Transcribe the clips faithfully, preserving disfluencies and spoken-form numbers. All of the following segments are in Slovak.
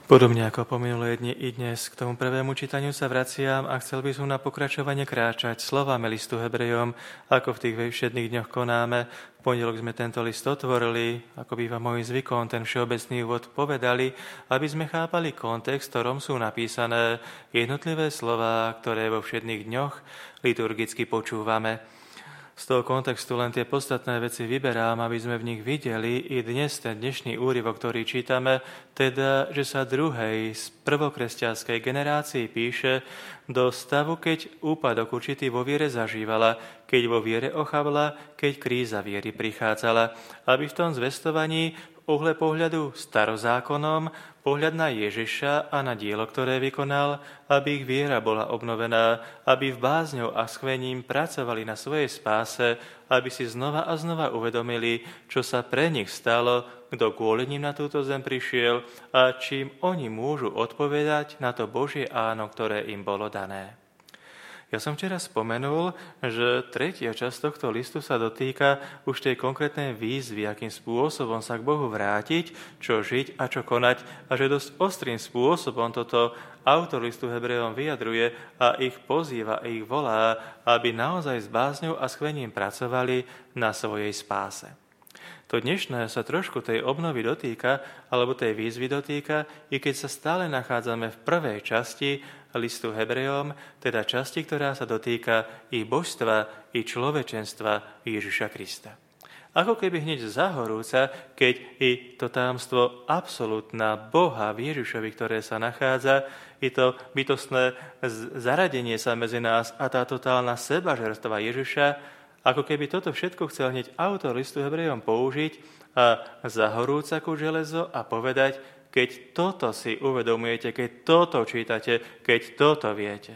Podobne ako po minulé dni i dnes, k tomu prvému čítaniu sa vraciam a chcel by som na pokračovanie kráčať slovami listu Hebrejom, ako v tých všedných dňoch konáme. V pondelok sme tento list otvorili, ako býva môj zvykom, ten všeobecný úvod povedali, aby sme chápali kontext, v ktorom sú napísané jednotlivé slová, ktoré vo všedných dňoch liturgicky počúvame. Z toho kontextu len tie podstatné veci vyberám, aby sme v nich videli i dnes ten dnešný úryvok, ktorý čítame, teda, že sa druhej z prvokresťanskej generácii píše do stavu, keď úpadok určitý vo viere zažívala, keď vo viere ochabla, keď kríza viery prichádzala, aby v tom zvestovaní v uhle pohľadu starozákonom, pohľad na Ježiša a na dielo, ktoré vykonal, aby ich viera bola obnovená, aby v bázňou a schvením pracovali na svojej spáse, aby si znova a znova uvedomili, čo sa pre nich stalo, kto kvôli ním na túto zem prišiel a čím oni môžu odpovedať na to Božie áno, ktoré im bolo dané. Ja som včera spomenul, že tretia časť tohto listu sa dotýka už tej konkrétnej výzvy, akým spôsobom sa k Bohu vrátiť, čo žiť a čo konať, a že dosť ostrým spôsobom toto autor listu Hebrejom vyjadruje a ich pozýva, a ich volá, aby naozaj s bázňou a schvením pracovali na svojej spáse. To dnešné sa trošku tej obnovy dotýka, alebo tej výzvy dotýka, i keď sa stále nachádzame v prvej časti listu Hebrejom, teda časti, ktorá sa dotýka i božstva, i človečenstva Ježiša Krista. Ako keby hneď zahorúca, keď i to tajomstvo absolútna Boha v Ježišovi, ktoré sa nachádza, i to bytostné zaradenie sa medzi nás a tá totálna sebažerstva Ježiša, ako keby toto všetko chcel hneď autor listu Hebrejom použiť a zahorúca ku železo a povedať, keď toto si uvedomujete, keď toto čítate, keď toto viete.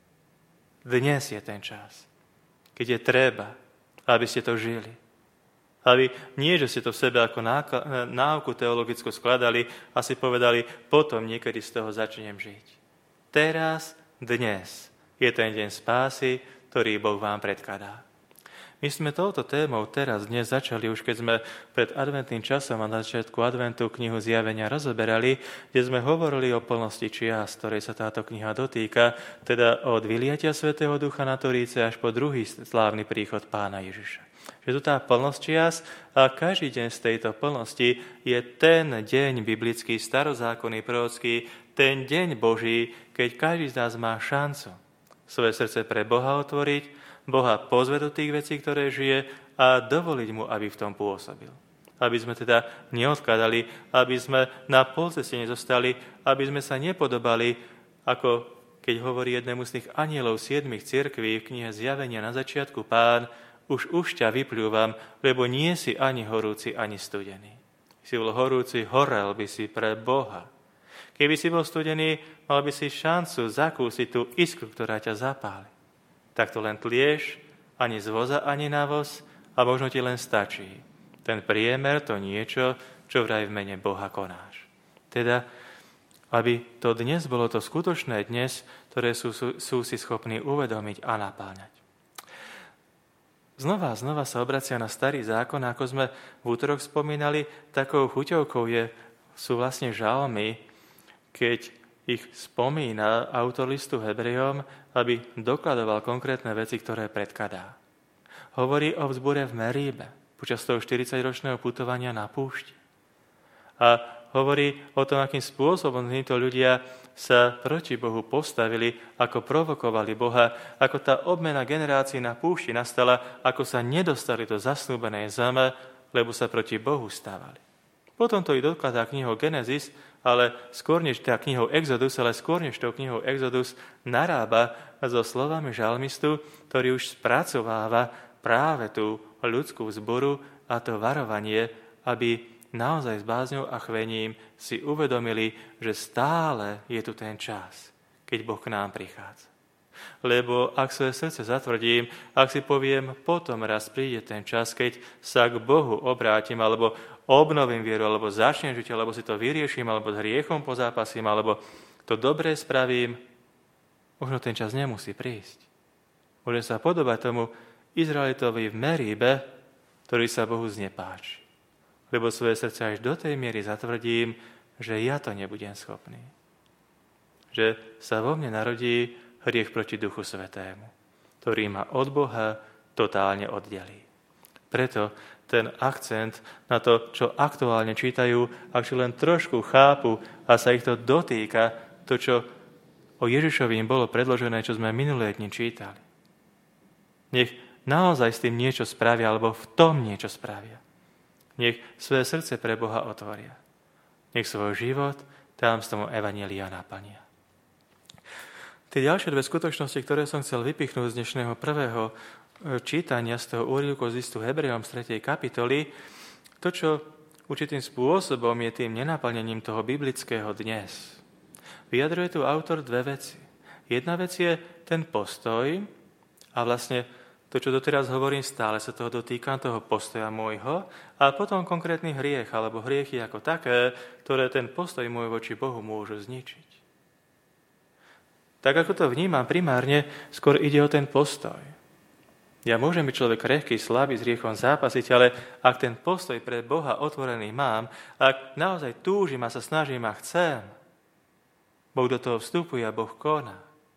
Dnes je ten čas, keď je treba, aby ste to žili. Aby nie, že ste to v sebe ako náuku teologickú skladali a si povedali, potom niekedy z toho začnem žiť. Teraz, dnes je ten deň spásy, ktorý Boh vám predkladá. My sme touto témou teraz dnes začali, už keď sme pred adventným časom a na začiatku adventu knihu Zjavenia rozoberali, kde sme hovorili o plnosti čias, ktorej sa táto kniha dotýka, teda od vyliatia Svätého Ducha na Toríce až po druhý slávny príchod Pána Ježiša. Že tu tá plnosť čias a každý deň z tejto plnosti je ten deň biblický, starozákonný, prorocký, ten deň Boží, keď každý z nás má šancu svoje srdce pre Boha otvoriť, Boha pozve do tých vecí, ktoré žije a dovoliť mu, aby v tom pôsobil. Aby sme teda neodkladali, aby sme na polceste nezostali, aby sme sa nepodobali, ako keď hovorí jednému z tých anielov siedmich cirkví v knihe Zjavenia na začiatku, Pán, už už ťa vypľúvam, lebo nie si ani horúci, ani studený. Si bol horúci, horel by si pre Boha. Keby si bol studený, mal by si šancu zakúsiť tú iskru, ktorá ťa zapáli. Tak to len tlieš, ani z voza, ani na voz, a možno ti len stačí ten priemer, to niečo, čo vraj v mene Boha konáš. Teda, aby to dnes bolo to skutočné dnes, ktoré sú, sú, sú si schopní uvedomiť a napáňať. Znova a znova sa obracia na starý zákon, ako sme v útorok spomínali, takou chuťovkou je, sú vlastne žalmy, keď ich spomína autor listu Hebrejom, aby dokladoval konkrétne veci, ktoré predkladá. Hovorí o vzbure v Meríbe, počas toho štyridsaťročného putovania na púšti. A hovorí o tom, akým spôsobom títo ľudia sa proti Bohu postavili, ako provokovali Boha, ako tá obmena generácií na púšti nastala, ako sa nedostali do zasnúbenej zeme, lebo sa proti Bohu stávali. Potom to i dokladá knihou Genesis, ale skôr než tá knihou Exodus, ale skôr než tou knihou Exodus narába so slovami žalmistu, ktorý už spracováva práve tú ľudskú zboru a to varovanie, aby naozaj s bázňou a chvením si uvedomili, že stále je tu ten čas, keď Boh k nám prichádza. Lebo ak svoje srdce zatvrdím, ak si poviem, potom raz príde ten čas, keď sa k Bohu obrátim, alebo obnovím vieru, alebo začnem žiť, alebo si to vyrieším, alebo s hriechom pozápasím, alebo to dobré spravím, možno ten čas nemusí prísť. Môžem sa podobať tomu Izraelitovi v Meríbe, ktorý sa Bohu znepáči. Lebo svoje srdce až do tej miery zatvrdím, že ja to nebudem schopný. Že sa vo mne narodí hriech proti Duchu Svätému, ktorý ma od Boha totálne oddelí. Preto ten akcent na to, čo aktuálne čítajú, ak si len trošku chápu a sa ich to dotýka, to, čo o Ježišovi im bolo predložené, čo sme minulé dni čítali. Nech naozaj s tým niečo spravia, alebo v tom niečo spravia. Nech svoje srdce pre Boha otvoria. Nech svoj život tajomstvom evanjelia naplnia. Tie ďalšie dve skutočnosti, ktoré som chcel vypichnúť z dnešného prvého čítania z toho úryvku z listu Hebrejom z tretej kapitoly, to, čo určitým spôsobom je tým nenaplnením toho biblického dnes. Vyjadruje tu autor dve veci. Jedna vec je ten postoj a vlastne to, čo doteraz hovorím, stále sa toho dotýkam, toho postoja môjho, a potom konkrétny hriech alebo hriechy ako také, ktoré ten postoj môj voči Bohu môžu zničiť. Tak ako to vnímam primárne, skôr ide o ten postoj. Ja môžem byť človek krehký, slabý, s hriechom zápasiť, ale ak ten postoj pre Boha otvorený mám, ak naozaj túžim a sa snažím a chcem, Boh do toho vstupuje a Boh koná.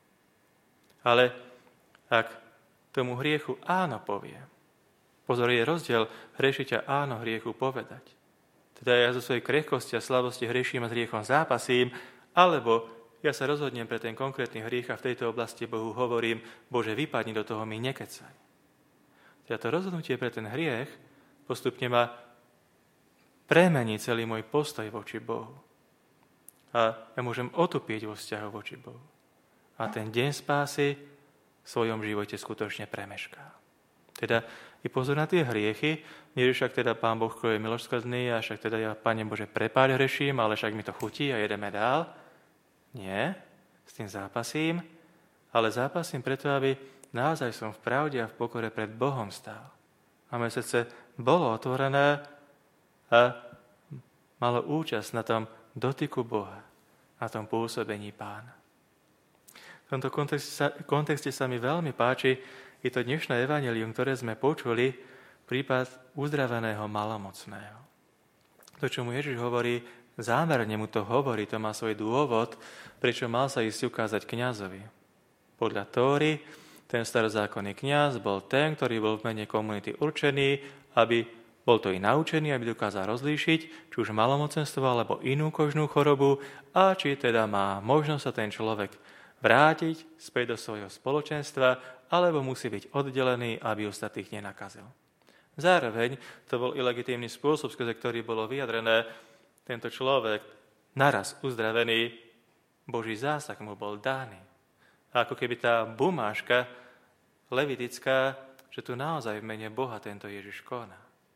Ale ak tomu hriechu áno poviem, pozor, je rozdiel hrešiť a áno hriechu povedať. Teda ja zo svojej krehkosti a slabosti hreším a s hriechom zápasím, alebo ja sa rozhodnem pre ten konkrétny hriech a v tejto oblasti Bohu hovorím, Bože, vypadni do toho, mi nekecaj. Teda to rozhodnutie pre ten hriech postupne ma premení celý môj postoj voči Bohu. A ja môžem otupieť vo vzťahu voči Bohu. A ten deň spásy v svojom živote skutočne premešká. Teda i pozor na tie hriechy, nie že však teda Pán Boh je milosrdný a však teda ja, Pane Bože, prepáľ hreším, ale však mi to chutí a jedeme dál. Nie, s tým zápasím, ale zápasím preto, aby naozaj som v pravde a v pokore pred Bohom stál. A moje srdce bolo otvorené a malo účasť na tom dotyku Boha, na tom pôsobení Pána. V tomto kontexte sa, kontexte sa mi veľmi páči i to dnešné evanjelium, ktoré sme počuli, prípad uzdraveného malomocného. To, čo mu Ježiš hovorí, zámerne mu to hovorí, to má svoj dôvod, prečo mal sa ísť ukázať kňazovi. Podľa Tóry, ten starozákonný kňaz bol ten, ktorý bol v mene komunity určený, aby bol to i naučený, aby dokázal rozlíšiť, či už malomocenstvo alebo inú kožnú chorobu, a či teda má možnosť sa ten človek vrátiť späť do svojho spoločenstva, alebo musí byť oddelený, aby ostatných nenakazil. Zároveň to bol i legitímny spôsob, skrze ktorý bolo vyjadrené, tento človek naraz uzdravený, Boží zásah mu bol daný. A ako keby tá bumáška levitická, že tu naozaj v mene Boha tento Ježiš koná.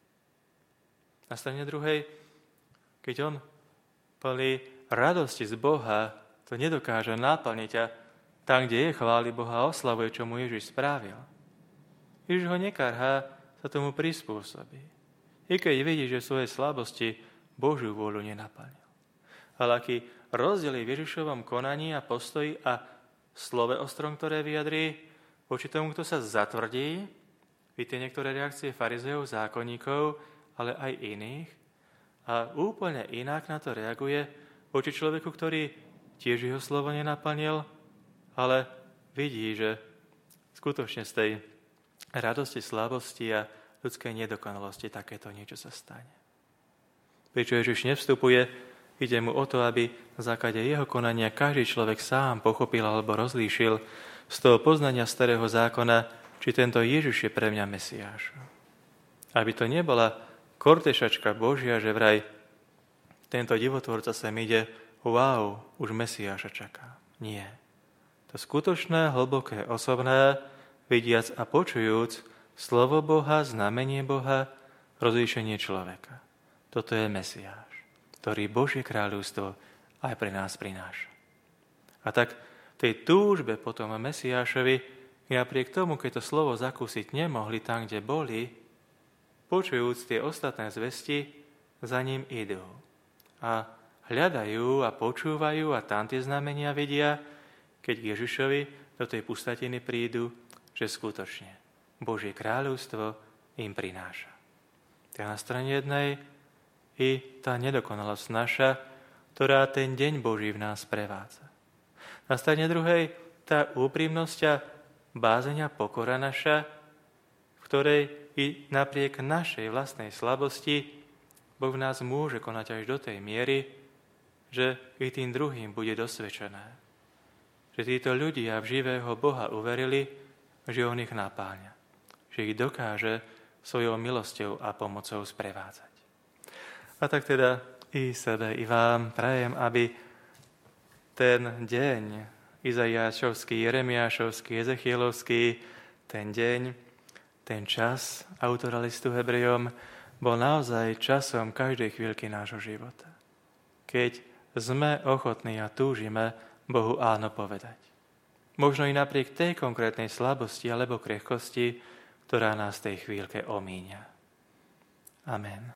Na strane druhej, keď on plný radosti z Boha to nedokáže naplniť a tam, kde je, chváli Boha a oslavuje, čo mu Ježiš spravil. Ježiš ho nekarhá, sa tomu prispôsobí. I keď vidí, že v svojej slabosti Božiu vôľu nenaplnil. Ale aký rozdiel je v Ježišovom konaní a postoji a slove ostrom, ktoré vyjadrí, voči tomu, kto sa zatvrdí, vidíte niektoré reakcie farizeov, zákonníkov, ale aj iných, a úplne inak na to reaguje voči človeku, ktorý tiež jeho slovo nenaplnil, ale vidí, že skutočne z tej radosti, slabosti a ľudskej nedokonalosti takéto niečo sa stane. Prečo Ježiš nevstupuje, ide mu o to, aby na základe jeho konania každý človek sám pochopil alebo rozlíšil z toho poznania starého zákona, či tento Ježiš je pre mňa Mesiáš. Aby to nebola kortešačka Božia, že vraj tento divotvorca sem ide, wow, už Mesiáša čaká. Nie. To skutočné, hlboké, osobné, vidiac a počujúc slovo Boha, znamenie Boha, rozlíšenie človeka. Toto je Mesiáš, ktorý Božie kráľovstvo aj pre nás prináša. A tak v tej túžbe potom Mesiášovi, i napriek tomu, keď to slovo zakúsiť nemohli tam, kde boli, počujúc tie ostatné zvesti, za ním idú. A hľadajú a počúvajú a tam tie znamenia vidia, keď k Ježišovi do tej pustatiny prídu, že skutočne Božie kráľovstvo im prináša. Tak na strane jednej i tá nedokonalosť naša, ktorá ten deň Boží v nás prevádza. Na strane druhej tá úprimnosť a bázeň a pokora naša, v ktorej i napriek našej vlastnej slabosti Boh v nás môže konať až do tej miery, že i tým druhým bude dosvedčené. Že títo ľudia v živého Boha uverili, že On ich napáľa. Že ich dokáže svojou milosťou a pomocou sprevádzať. A tak teda i sebe, i vám prajem, aby ten deň Izaiášovský, Jeremiášovský, Ezechielovský, ten deň, ten čas autora listu Hebrejom bol naozaj časom každej chvíľky nášho života. Keď sme ochotní a túžime Bohu áno povedať. Možno i napriek tej konkrétnej slabosti alebo krehkosti, ktorá nás v tej chvíľke omíňa. Amen.